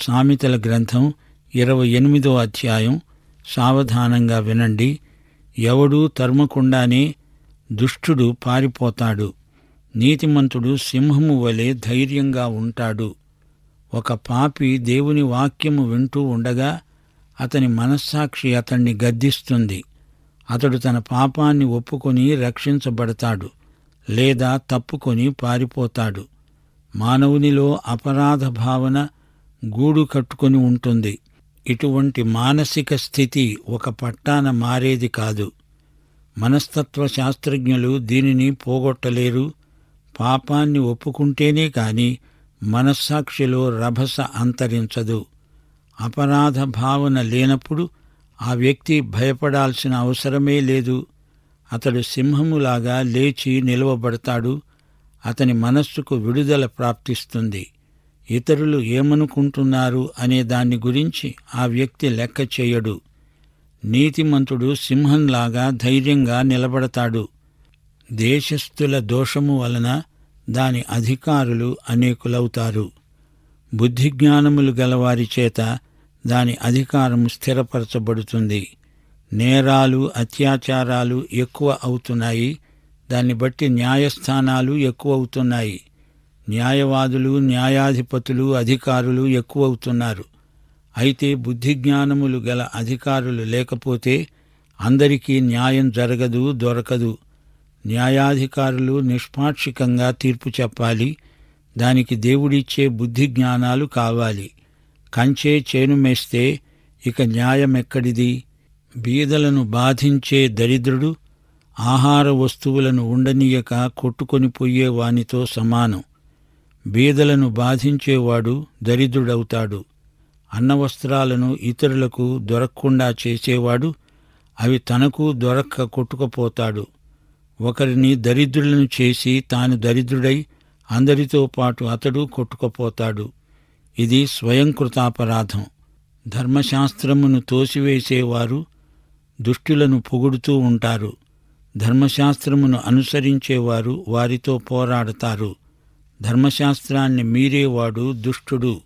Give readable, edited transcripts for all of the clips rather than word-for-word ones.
సామెతల గ్రంథం 28వ అధ్యాయం. సావధానంగా వినండి. ఎవడూ తరుమకుండానే దుష్టుడు పారిపోతాడు. నీతిమంతుడు సింహము వలె ధైర్యంగా ఉంటాడు. ఒక పాపి దేవుని వాక్యము వింటూ ఉండగా అతని మనస్సాక్షి అతణ్ణి గద్దిస్తుంది. అతడు తన పాపాన్ని ఒప్పుకొని రక్షించబడతాడు, లేదా తప్పుకొని పారిపోతాడు. మానవునిలో అపరాధ భావన గూడు కట్టుకొని ఉంటుంది. ఇటువంటి మానసిక స్థితి ఒక పట్టాన మారేది కాదు. మనస్తత్వ శాస్త్రజ్ఞులు దీనిని పోగొట్టలేరు. పాపాన్ని ఒప్పుకుంటేనే కాని మనస్సాక్షిలో రభస అంతరించదు. అపరాధ భావన లేనప్పుడు ఆ వ్యక్తి భయపడాల్సిన అవసరమే లేదు. అతడు సింహములాగా లేచి నిలువబడతాడు. అతని మనస్సుకు విడుదల ప్రాప్తిస్తుంది. ఇతరులు ఏమనుకుంటున్నారు అనే దాన్ని గురించి ఆ వ్యక్తి లెక్క చేయడు. నీతిమంతుడు సింహంలాగా ధైర్యంగా నిలబడతాడు. దేశస్థుల దోషము వలన దాని అధికారులు అనేకులవుతారు. బుద్ధిజ్ఞానములు గలవారి చేత దాని అధికారము స్థిరపరచబడుతుంది. నేరాలు, అత్యాచారాలు ఎక్కువ అవుతున్నాయి. దాన్ని బట్టి న్యాయస్థానాలు ఎక్కువవుతున్నాయి. న్యాయవాదులు, న్యాయాధిపతులు, అధికారులు ఎక్కువవుతున్నారు. అయితే బుద్ధిజ్ఞానములు గల అధికారులు లేకపోతే అందరికీ న్యాయం జరగదు, దొరకదు. న్యాయాధికారులు నిష్పాక్షికంగా తీర్పు చెప్పాలి. దానికి దేవుడిచ్చే బుద్ధిజ్ఞానాలు కావాలి. కంచే చేను మేస్తే ఇక న్యాయమెక్కడిది? బీదలను బాధించే దరిద్రుడు ఆహార వస్తువులను ఉండనీయక కొట్టుకొని పోయే వానితో సమానం. బీదలను బాధించేవాడు దరిద్రుడవుతాడు. అన్నవస్త్రాలను ఇతరులకు దొరకకుండా చేసేవాడు అవి తనకు దొరక్క కొట్టుకుపోతాడు. ఒకరిని దరిద్రులను చేసి తాను దరిద్రుడై అందరితో పాటు అతడు కొట్టుకుపోతాడు. ఇది స్వయంకృతాపరాధం. ధర్మశాస్త్రమును తోసివేసేవారు దుష్టులను పొగుడుతూ ఉంటారు. ధర్మశాస్త్రమును అనుసరించేవారు వారితో పోరాడతారు. ధర్మశాస్త్రాన్ని మీరేవాడు దుష్టుడు.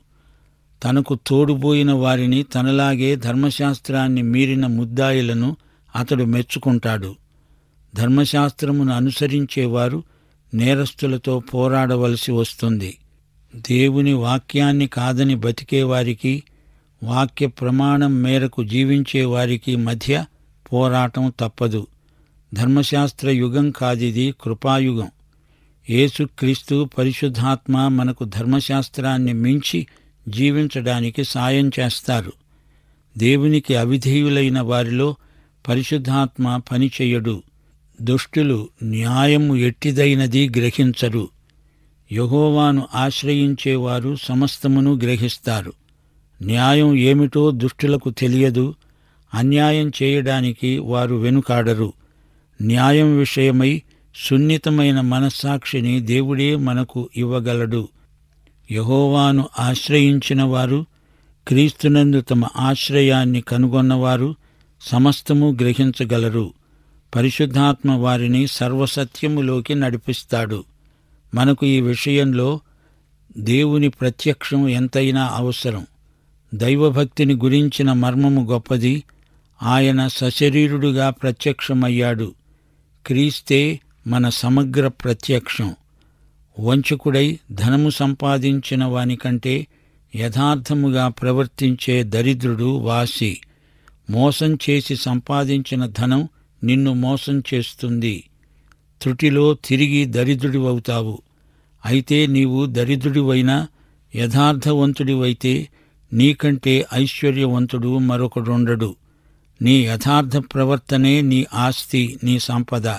తనకు తోడుబోయిన వారిని, తనలాగే ధర్మశాస్త్రాన్ని మీరిన ముద్దాయిలను అతడు మెచ్చుకుంటాడు. ధర్మశాస్త్రమును అనుసరించేవారు నేరస్తులతో పోరాడవలసి వస్తుంది. దేవుని వాక్యాన్ని కాదని బతికేవారికి, వాక్య ప్రమాణం మేరకు జీవించేవారికి మధ్య పోరాటం తప్పదు. ధర్మశాస్త్ర యుగం కాదిది, కృపాయుగం. యేసుక్రీస్తు పరిశుద్ధాత్మ మనకు ధర్మశాస్త్రాన్ని మించి జీవించడానికి సాయం చేస్తారు. దేవునికి అవిధేయులైన వారిలో పరిశుద్ధాత్మ పనిచెయ్యడు. దుష్టులు న్యాయము ఎట్టిదైనది గ్రహించరు. యెహోవాను ఆశ్రయించేవారు సమస్తమును గ్రహిస్తారు. న్యాయం ఏమిటో దుష్టులకు తెలియదు. అన్యాయం చేయడానికి వారు వెనుకాడరు. న్యాయం విషయమై సున్నితమైన మనస్సాక్షిని దేవుడే మనకు ఇవ్వగలడు. యెహోవాను ఆశ్రయించిన వారు, క్రీస్తునందు తమ ఆశ్రయాన్ని కనుగొన్నవారు సమస్తము గ్రహించగలరు. పరిశుద్ధాత్మ వారిని సర్వసత్యములోకి నడిపిస్తాడు. మనకు ఈ విషయంలో దేవుని ప్రత్యక్షం ఎంతైనా అవసరం. దైవభక్తిని గురించిన మర్మము గొప్పది. ఆయన సశరీరుడుగా ప్రత్యక్షమయ్యాడు. క్రీస్తే మన సమగ్ర ప్రత్యక్షం. వంచకుడై ధనము సంపాదించిన వానికంటే యథార్థముగా ప్రవర్తించే దరిద్రుడు వాసి. మోసం చేసి సంపాదించిన ధనం నిన్ను మోసం చేస్తుంది. త్రుటిలో తిరిగి దరిద్రుడివవుతావు. అయితే నీవు దరిద్రుడివైనా యథార్థవంతుడివైతే నీకంటే ఐశ్వర్యవంతుడు మరొకడుండడు. నీ యథార్థ ప్రవర్తనే నీ ఆస్తి, నీ సంపద.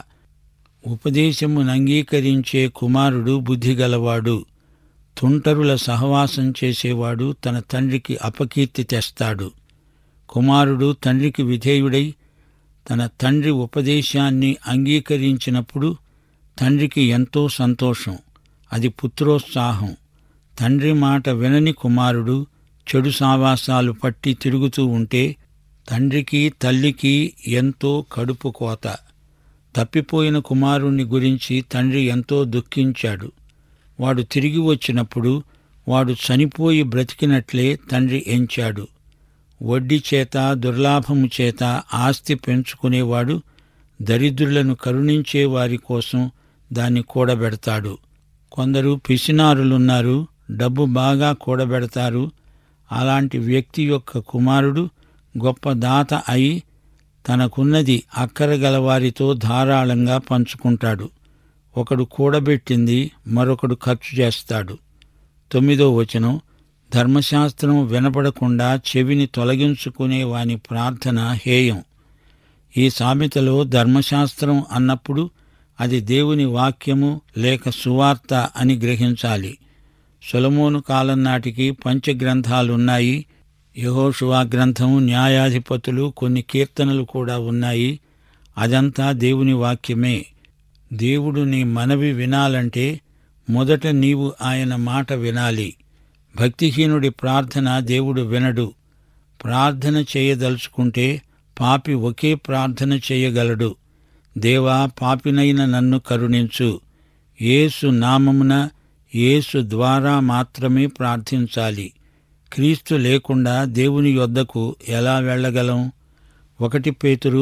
ఉపదేశమునంగీకరించే కుమారుడు బుద్ధిగలవాడు. తుంటరుల సహవాసం చేసేవాడు తన తండ్రికి అపకీర్తి తెస్తాడు. కుమారుడు తండ్రికి విధేయుడై తన తండ్రి ఉపదేశాన్ని అంగీకరించినప్పుడు తండ్రికి ఎంతో సంతోషం. అది పుత్రోత్సాహం. తండ్రి మాట వినని కుమారుడు చెడు సావాసాలు పట్టి తిరుగుతూ ఉంటే తండ్రికి, తల్లికి ఎంతో కడుపు కోత. తప్పిపోయిన కుమారుణ్ణి గురించి తండ్రి ఎంతో దుఃఖించాడు. వాడు తిరిగి వచ్చినప్పుడు వాడు చనిపోయి బ్రతికినట్లే తండ్రి ఎంచాడు. వడ్డీ చేత దుర్లాభము చేత ఆస్తి పెంచుకునేవాడు దరిద్రులను కరుణించే వారి కోసం దాన్ని కూడబెడతాడు. కొందరు పిసినారులున్నారు, డబ్బు బాగా కూడబెడతారు. అలాంటి వ్యక్తి యొక్క కుమారుడు గొప్ప దాత అయి తనకున్నది అక్కరగలవారితో ధారాళంగా పంచుకుంటాడు. ఒకడు కూడబెట్టింది మరొకడు ఖర్చు చేస్తాడు. 9వ వచనం, ధర్మశాస్త్రం వినపడకుండా చెవిని తొలగించుకునే వాని ప్రార్థన హేయం. ఈ సామెతలో ధర్మశాస్త్రం అన్నప్పుడు అది దేవుని వాక్యము లేక సువార్త అని గ్రహించాలి. సొలొమోను కాలం నాటికి పంచగ్రంథాలున్నాయి. యెహోషువ గ్రంథం, న్యాయాధిపతులు, కొన్ని కీర్తనలు కూడా ఉన్నాయి. అదంతా దేవుని వాక్యమే. దేవుడు నీ మనవి వినాలంటే మొదట నీవు ఆయన మాట వినాలి. భక్తిహీనుడి ప్రార్థన దేవుడు వినడు. ప్రార్థన చేయదలుచుకుంటే పాపి ఒకే ప్రార్థన చేయగలడు. దేవా, పాపినైన నన్ను కరుణించు. యేసు నామమున, యేసు ద్వారా మాత్రమే ప్రార్థించాలి. క్రీస్తు లేకుండా దేవుని యొద్దకు ఎలా వెళ్ళగలం? 1 పేతురు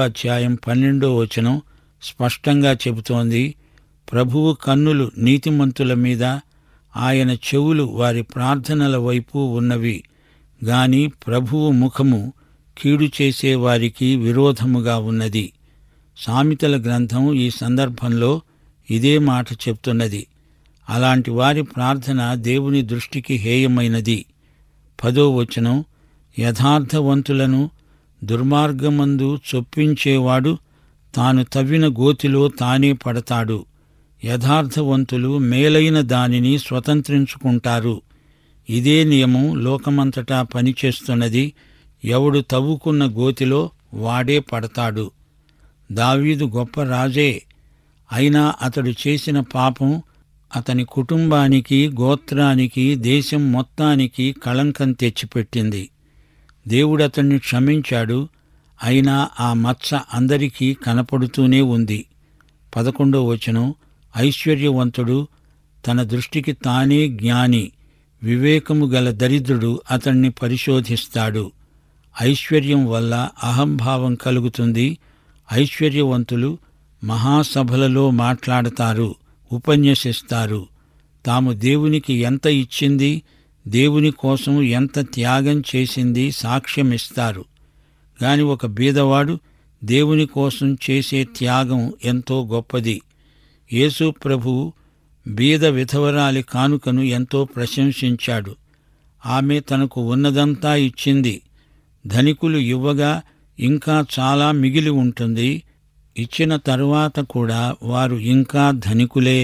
3:12 స్పష్టంగా చెబుతోంది, ప్రభువు కన్నులు నీతిమంతుల మీద, ఆయన చెవులు వారి ప్రార్థనల వైపు ఉన్నవి గాని ప్రభువు ముఖము కీడు చేసే వారికి విరోధముగా ఉన్నది. సామెతల గ్రంథం ఈ సందర్భంలో ఇదే మాట చెప్తున్నది. అలాంటి వారి ప్రార్థన దేవుని దృష్టికి హేయమైనది. 10వ వచనం, యథార్థవంతులను దుర్మార్గమందు చొప్పించేవాడు తాను తవ్విన గోతిలో తానే పడతాడు. యథార్థవంతులు మేలైన దానిని స్వతంత్రించుకుంటారు. ఇదే నియమం లోకమంతటా పనిచేస్తున్నది. ఎవడు తవ్వుకున్న గోతిలో వాడే పడతాడు. దావీదు గొప్ప రాజే, అయినా అతడు చేసిన పాపం అతని కుటుంబానికి, గోత్రానికి, దేశం మొత్తానికి కళంకం తెచ్చిపెట్టింది. దేవుడతన్ని క్షమించాడు. అయినా ఆ మచ్చ అందరికీ కనపడుతూనే ఉంది. 11వ వచనం, ఐశ్వర్యవంతుడు తన దృష్టికి తానే జ్ఞాని, వివేకము గల దరిద్రుడు అతన్ని పరిశోధిస్తాడు. ఐశ్వర్యం వల్ల అహంభావం కలుగుతుంది. ఐశ్వర్యవంతులు మహాసభలలో మాట్లాడతారు, ఉపన్యసిస్తారు. తాము దేవునికి ఎంత ఇచ్చింది, దేవుని కోసం ఎంత త్యాగం చేసింది సాక్ష్యమిస్తారు. గాని ఒక బీదవాడు దేవుని కోసం చేసే త్యాగం ఎంతో గొప్పది. యేసు ప్రభువు బీద విధవరాలి కానుకను ఎంతో ప్రశంసించాడు. ఆమె తనకు ఉన్నదంతా ఇచ్చింది. ధనికులు ఇవ్వగా ఇంకా చాలా మిగిలి ఉంటుంది. ఇచ్చిన తరువాత కూడా వారు ఇంకా ధనికులే.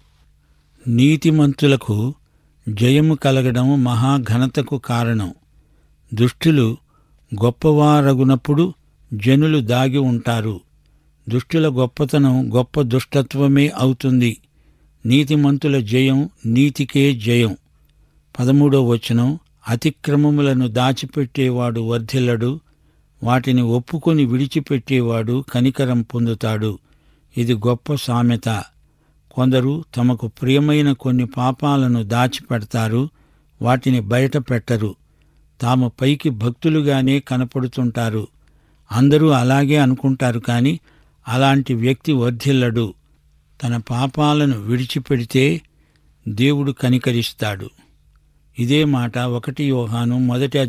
నీతిమంతులకు జయము కలగడం మహాఘనతకు కారణం. దుష్టులు గొప్పవారగునప్పుడు జనులు దాగి ఉంటారు. దుష్టుల గొప్పతనం గొప్ప దుష్టత్వమే అవుతుంది. నీతిమంతుల జయం నీతికే జయం. 13వ వచనం, అతిక్రమములను దాచిపెట్టేవాడు వర్ధిల్లడు, వాటిని ఒప్పుకొని విడిచిపెట్టేవాడు కనికరం పొందుతాడు. ఇది గొప్ప సామెత. కొందరు తమకు ప్రియమైన కొన్ని పాపాలను దాచిపెడతారు, వాటిని బయట పెట్టరు. తాము పైకి భక్తులుగానే కనపడుతుంటారు. అందరూ అలాగే అనుకుంటారు. కాని అలాంటి వ్యక్తి వర్ధిల్లడు. తన పాపాలను విడిచిపెడితే దేవుడు కనికరిస్తాడు. ఇదే మాట 1 యోహాను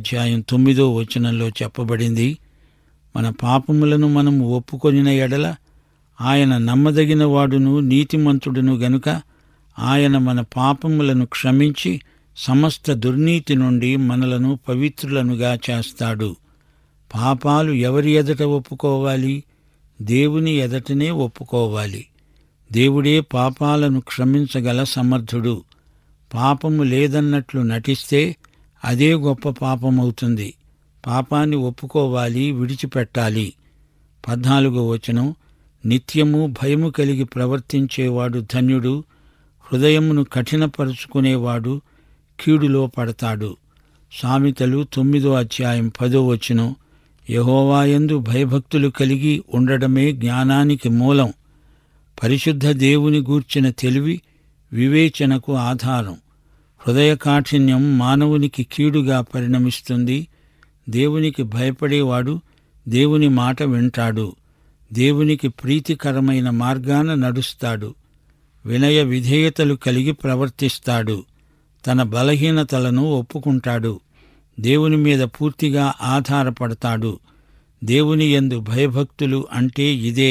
1:9 చెప్పబడింది. మన పాపములను మనము ఒప్పుకొనిన ఎడల ఆయన నమ్మదగిన వాడును నీతిమంతుడును గనుక ఆయన మన పాపములను క్షమించి సమస్త దుర్నీతి నుండి మనలను పవిత్రులనుగా చేస్తాడు. పాపాలు ఎవరి ఎదుట ఒప్పుకోవాలి? దేవుని ఎదుటనే ఒప్పుకోవాలి. దేవుడే పాపాలను క్షమించగల సమర్థుడు. పాపము లేదన్నట్లు నటిస్తే అదే గొప్ప పాపమవుతుంది. పాపాన్ని ఒప్పుకోవాలి, విడిచిపెట్టాలి. 14వ వచనం, నిత్యము భయము కలిగి ప్రవర్తించేవాడు ధన్యుడు, హృదయమును కఠినపరుచుకునేవాడు కీడులో పడతాడు. సామెతలు 9:10 యెహోవాయందు భయభక్తులు కలిగి ఉండడమే జ్ఞానానికి మూలం. పరిశుద్ధ దేవుని గూర్చిన తెలివి వివేచనకు ఆధారం. హృదయ కాఠిన్యం మానవునికి కీడుగా పరిణమిస్తుంది. దేవునికి భయపడేవాడు దేవుని మాట వింటాడు. దేవునికి ప్రీతికరమైన మార్గాన నడుస్తాడు. వినయ విధేయతలు కలిగి ప్రవర్తిస్తాడు. తన బలహీనతలను ఒప్పుకుంటాడు. దేవుని మీద పూర్తిగా ఆధారపడతాడు. దేవుని యందు భయభక్తులు అంటే ఇదే.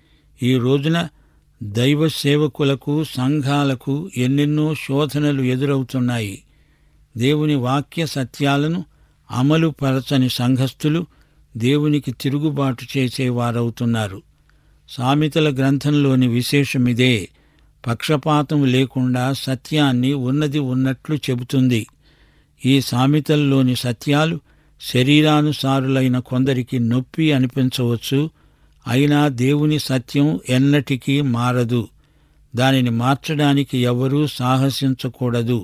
ఈ రోజున దైవ సేవకులకు, సంఘాలకు ఎన్నెన్నో శోధనలు ఎదురవుతున్నాయి. దేవుని వాక్య సత్యాలను అమలు పరచని సంఘస్థులు దేవునికి తిరుగుబాటు చేసేవారవుతున్నారు. సామెతల గ్రంథంలోని విశేషమిదే. పక్షపాతం లేకుండా సత్యాన్ని ఉన్నది ఉన్నట్లు చెబుతుంది. ఈ సామెతల్లోని సత్యాలు శరీరానుసారులైన కొందరికి నొప్పి అనిపించవచ్చు. అయినా దేవుని సత్యం ఎన్నటికీ మారదు. దానిని మార్చడానికి ఎవరూ సాహసించకూడదు.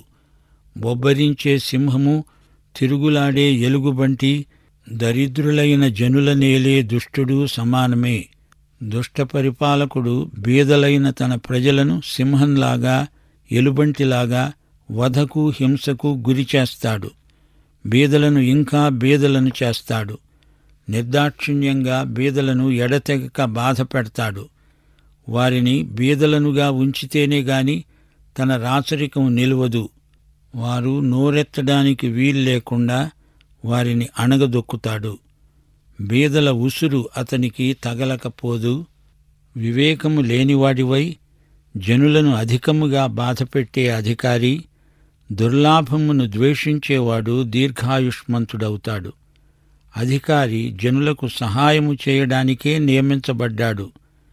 బొబ్బరించే సింహము, తిరుగులాడే ఎలుగుబంటి, దరిద్రులైన జనులనేలే దుష్టుడు సమానమే. దుష్ట పరిపాలకుడు బీదలైన తన ప్రజలను సింహంలాగా, ఎలుబంటిలాగా వధకు, హింసకు గురిచేస్తాడు. బీదలను ఇంకా బీదలను చేస్తాడు. నిర్దాక్షిణ్యంగా బీదలను ఎడతెగక బాధ పెడతాడు. వారిని బీదలనుగా ఉంచితేనే గాని తన రాచరికం నిలువదు. వారు నోరెత్తడానికి వీల్లేకుండా వారిని అణగదొక్కుతాడు. బీదల ఉసురు అతనికి తగలకపోదు. వివేకము లేనివాడివై జనులను అధికముగా బాధపెట్టే అధికారి, దుర్లాభమును ద్వేషించేవాడు దీర్ఘాయుష్మంతుడవుతాడు. అధికారి జనులకు సహాయము చేయడానికే నియమించబడ్డాడు.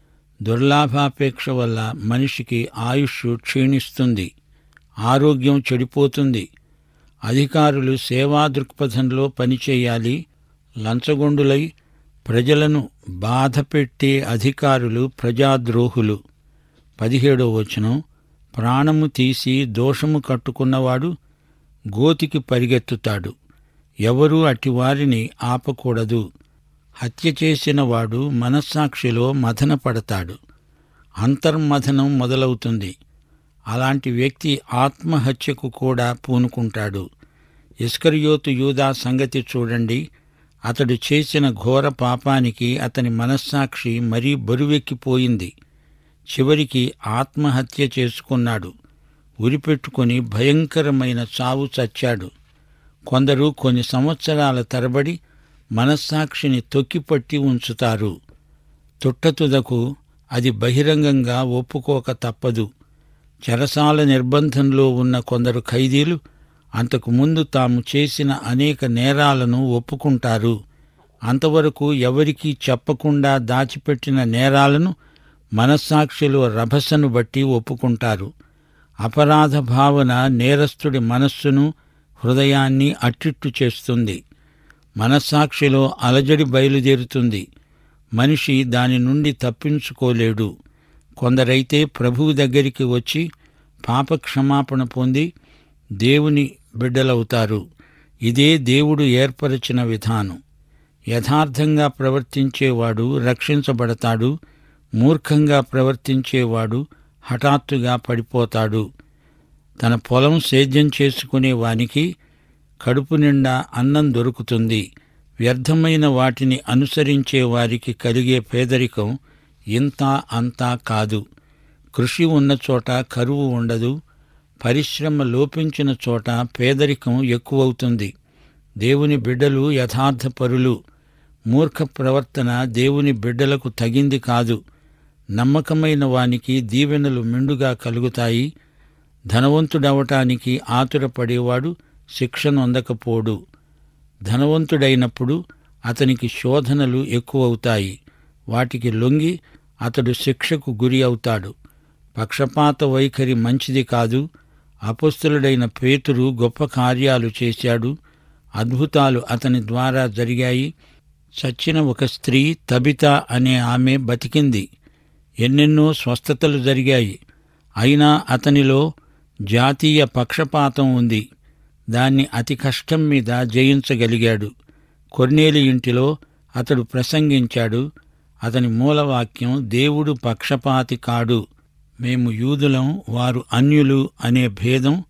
దుర్లాభాపేక్ష వల్ల మనిషికి ఆయుష్ క్షీణిస్తుంది, ఆరోగ్యం చెడిపోతుంది. అధికారులు సేవా దృక్పథంలో పనిచేయాలి. లంచగొండులై ప్రజలను బాధపెట్టే అధికారులు ప్రజాద్రోహులు. 17వ వచనం, ప్రాణము తీసి దోషము కట్టుకున్నవాడు గోతికి పరిగెత్తుతాడు. ఎవరూ అటివారిని ఆపకూడదు. హత్య చేసిన వాడు మనస్సాక్షిలో మథనపడతాడు. అంతర్మథనం మొదలవుతుంది. అలాంటి వ్యక్తి ఆత్మహత్యకు కూడా పూనుకుంటాడు. ఇస్కరియోతు యూదా సంగతి చూడండి. అతడు చేసిన ఘోర పాపానికి అతని మనస్సాక్షి మరీ బరువెక్కిపోయింది. చివరికి ఆత్మహత్య చేసుకున్నాడు. ఉరిపెట్టుకుని భయంకరమైన చావు చచ్చాడు. కొందరు కొన్ని సంవత్సరాల తరబడి మనస్సాక్షిని తొక్కిపట్టి ఉంచుతారు. తుట్టతుదకు అది బహిరంగంగా ఒప్పుకోక తప్పదు. చెరసాల నిర్బంధంలో ఉన్న కొందరు ఖైదీలు అంతకుముందు తాము చేసిన అనేక నేరాలను ఒప్పుకుంటారు. అంతవరకు ఎవరికీ చెప్పకుండా దాచిపెట్టిన నేరాలను మనస్సాక్షిలో రభసను బట్టి ఒప్పుకుంటారు. అపరాధ భావన నేరస్తుడి మనస్సును, హృదయాన్ని అట్టిట్టు చేస్తుంది. మనస్సాక్షిలో అలజడి బయలుదేరుతుంది. మనిషి దాని నుండి తప్పించుకోలేడు. కొందరైతే ప్రభువు దగ్గరికి వచ్చి పాపక్షమాపణ పొంది దేవుని బిడ్డలవుతారు. ఇదే దేవుడు ఏర్పరచిన విధానం. యథార్థంగా ప్రవర్తించేవాడు రక్షించబడతాడు. మూర్ఖంగా ప్రవర్తించేవాడు హఠాత్తుగా పడిపోతాడు. తన పొలం సేద్యం చేసుకునే వానికి కడుపు నిండా అన్నం దొరుకుతుంది. వ్యర్థమైన వాటిని అనుసరించే వారికి కలిగే పేదరికం ఇంతా అంతా కాదు. కృషి ఉన్న చోట కరువు ఉండదు. పరిశ్రమ లోపించిన చోట పేదరికం ఎక్కువవుతుంది. దేవుని బిడ్డలు యథార్థపరులు. మూర్ఖ ప్రవర్తన దేవుని బిడ్డలకు తగింది కాదు. నమ్మకమైన వానికి దీవెనలు మెండుగా కలుగుతాయి. ధనవంతుడవటానికి ఆతురపడేవాడు శిక్షనొందకపోడు. ధనవంతుడైనప్పుడు అతనికి శోధనలు ఎక్కువవుతాయి. వాటికి లొంగి అతడు శిక్షకు గురి అవుతాడు. పక్షపాత వైఖరి మంచిది కాదు. అపొస్తలుడైన పేతురు గొప్ప కార్యాలు చేశాడు. అద్భుతాలు అతని ద్వారా జరిగాయి. చచ్చిన ఒక స్త్రీ తబితా అనే ఆమె బతికింది. ఎన్నెన్నో స్వస్థతలు జరిగాయి. అయినా అతనిలో జాతీయ పక్షపాతం ఉంది. దాన్ని అతి కష్టం మీద జయించగలిగాడు. కొర్నేలి ఇంటిలో అతడు ప్రసంగించాడు. అతని మూలవాక్యం దేవుడు పక్షపాతి కాడు, మేము యూదులం, వారు అన్యులు అనే భేదం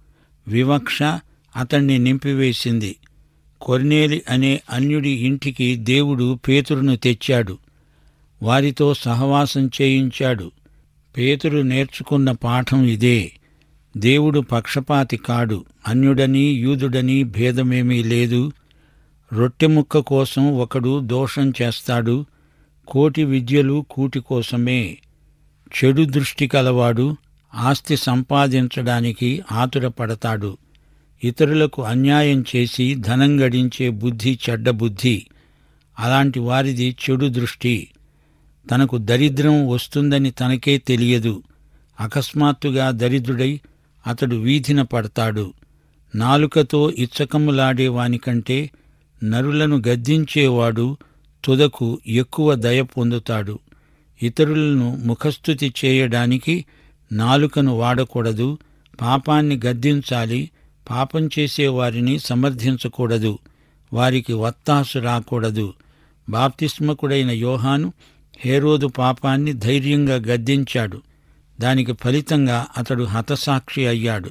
వివక్ష అతణ్ణి నింపివేసింది. కొర్నేలి అనే అన్యుడి ఇంటికి దేవుడు పేతురును తెచ్చాడు. వారితో సహవాసం చేయించాడు. పేతురు నేర్చుకున్న పాఠం ఇదే: దేవుడు పక్షపాతి కాడు. అన్యుడని యూదుడని భేదమేమీ లేదు. రొట్టెముక్క కోసం ఒకడు దోషం చేస్తాడు. కోటి విద్యలు కూటి కోసమే. చెడు దృష్టి కలవాడు ఆస్తి సంపాదించడానికి ఆతురపడతాడు. ఇతరులకు అన్యాయం చేసి ధనం గడించే బుద్ధి చెడ్డ బుద్ధి. అలాంటి వారిది చెడు దృష్టి. తనకు దరిద్రం వస్తుందని తనకే తెలియదు. అకస్మాత్తుగా దరిద్రుడై అతడు వీధిన పడతాడు. నాలుకతో ఇచ్చకములాడేవానికంటే నరులను గద్దించేవాడు తుదకు ఎక్కువ దయ పొందుతాడు. ఇతరులను ముఖస్తుతి చేయడానికి నాలుకను వాడకూడదు. పాపాన్ని గద్దించాలి. పాపం చేసేవారిని సమర్థించకూడదు. వారికి వత్తాసు రాకూడదు. బాప్తిస్మకుడైన యోహాను హేరోదు పాపాన్ని ధైర్యంగా గద్దించాడు. దానికి ఫలితంగా అతడు హతసాక్షి అయ్యాడు.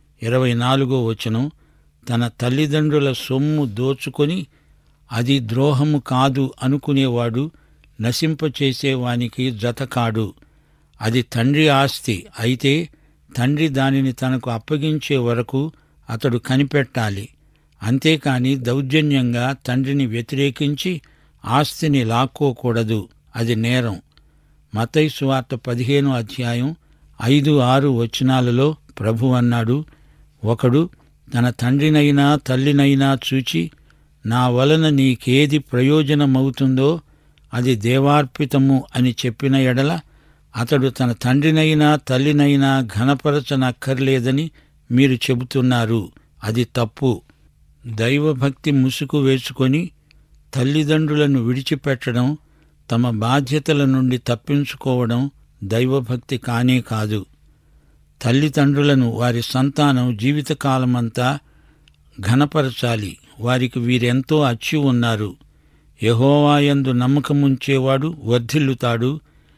24వ వచనం, తన తల్లిదండ్రుల సొమ్ము దోచుకొని అది ద్రోహము కాదు అనుకునేవాడు నశింపచేసేవానికి జతకాడు. అది తండ్రి ఆస్తి అయితే తండ్రి దానిని తనకు అప్పగించే వరకు అతడు కనిపెట్టాలి. అంతేకాని దౌర్జన్యంగా తండ్రిని వ్యతిరేకించి ఆస్తిని లాక్కోకూడదు. అది నేరం. మత్తయి సువార్త 15వ అధ్యాయం 5-6 వచనాలలో ప్రభు అన్నాడు, ఒకడు తన తండ్రినైనా తల్లినైనా చూచి, నా వలన నీకేది ప్రయోజనమవుతుందో అది దేవార్పితము అని చెప్పిన ఎడల అతడు తన తండ్రినైనా తల్లినైనా ఘనపరచనక్కర్లేదని మీరు చెబుతున్నారు. అది తప్పు. దైవభక్తి ముసుగు వేసుకొని తల్లిదండ్రులను విడిచిపెట్టడం, తమ బాధ్యతల నుండి తప్పించుకోవడం దైవభక్తి కానే కాదు. తల్లిదండ్రులను వారి సంతానం జీవితకాలమంతా ఘనపరచాలి. వారికి వీరెంతో అచ్చి ఉన్నారు. యెహోవాయందు నమ్మకముంచేవాడు వర్ధిల్లుతాడు.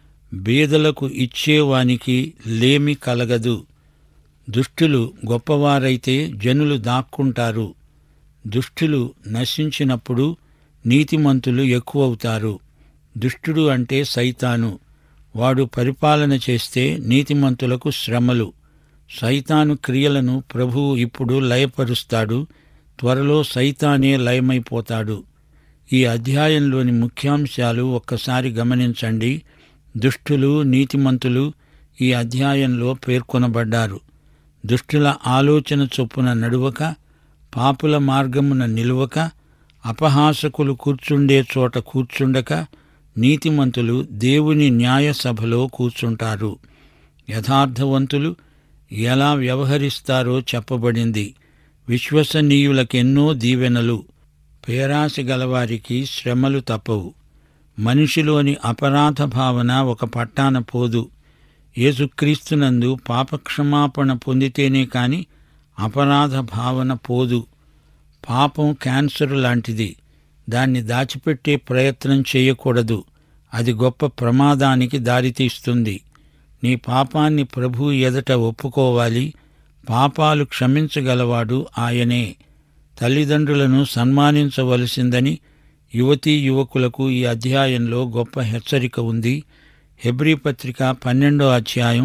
బీదలకు ఇచ్చేవానికి లేమి కలగదు. దుష్టులు గొప్పవారైతే జనులు దాక్కుంటారు. దుష్టులు నశించినప్పుడు నీతిమంతులు ఎక్కువవుతారు. దుష్టుడు అంటే సైతాను. వాడు పరిపాలన చేస్తే నీతిమంతులకు శ్రమలు. సైతాను క్రియలను ప్రభువు ఇప్పుడు లయపరుస్తాడు. త్వరలో సైతానే లయమైపోతాడు. ఈ అధ్యాయంలోని ముఖ్యాంశాలు ఒక్కసారి గమనించండి. దుష్టులు, నీతిమంతులు ఈ అధ్యాయంలో పేర్కొనబడ్డారు. దుష్టుల ఆలోచన చొప్పున నడువక, పాపుల మార్గమున నిలువక, అపహాసకులు కూర్చుండే చోట కూర్చుండక, నీతిమంతులు దేవుని న్యాయ సభలో కూర్చుంటారు. యథార్థవంతులు ఎలా వ్యవహరిస్తారో చెప్పబడింది. విశ్వసనీయులకెన్నో దీవెనలు. పేరాశ గలవారికి శ్రమలు తప్పవు. మనిషిలోని అపరాధ భావన ఒక పట్టాన పోదు. యేసుక్రీస్తునందు పాపక్షమాపణ పొందితేనే కాని అపరాధ భావన పోదు. పాపం క్యాన్సర్ లాంటిది. దాన్ని దాచిపెట్టే ప్రయత్నం చేయకూడదు. అది గొప్ప ప్రమాదానికి దారితీస్తుంది. నీ పాపాన్ని ప్రభువు ఎదుట ఒప్పుకోవాలి. పాపాలు క్షమించగలవాడు ఆయనే. తల్లిదండ్రులను సన్మానించవలసిందని యువతీ యువకులకు ఈ అధ్యాయంలో గొప్ప హెచ్చరిక ఉంది. హెబ్రీ పత్రిక 12వ అధ్యాయం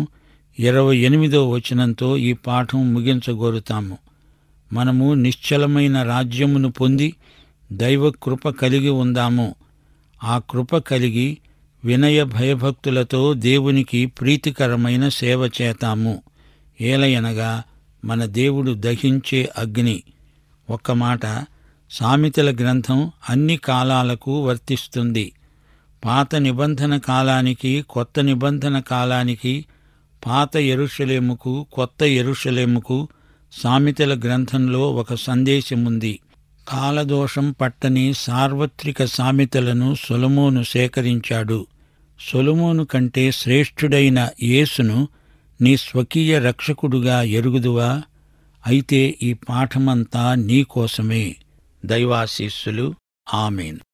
28వ వచనంతో ఈ పాఠం ముగించగోరుతాము. మనము నిశ్చలమైన రాజ్యమును పొంది దైవ కృప కలిగి ఉందాము. ఆ కృప కలిగి వినయ భయభక్తులతో దేవునికి ప్రీతికరమైన సేవ చేతాము. ఏలయనగా మన దేవుడు దహించే అగ్ని. ఒక్క మాట, సామెతల గ్రంథం అన్ని కాలాలకు వర్తిస్తుంది. పాత నిబంధన కాలానికి, కొత్త నిబంధన కాలానికి, పాత యెరూషలేముకు, కొత్త యెరూషలేముకు సామెతల గ్రంథంలో ఒక సందేశముంది. కాలదోషం పట్టని సార్వత్రిక సామెతలను సొలొమోను సేకరించాడు. సొలొమోను కంటే శ్రేష్ఠుడైన యేసును నీ స్వకీయ రక్షకుడుగా ఎరుగుదువా? అయితే ఈ పాఠమంతా నీకోసమే. దైవాశీస్సులు. ఆమేన్.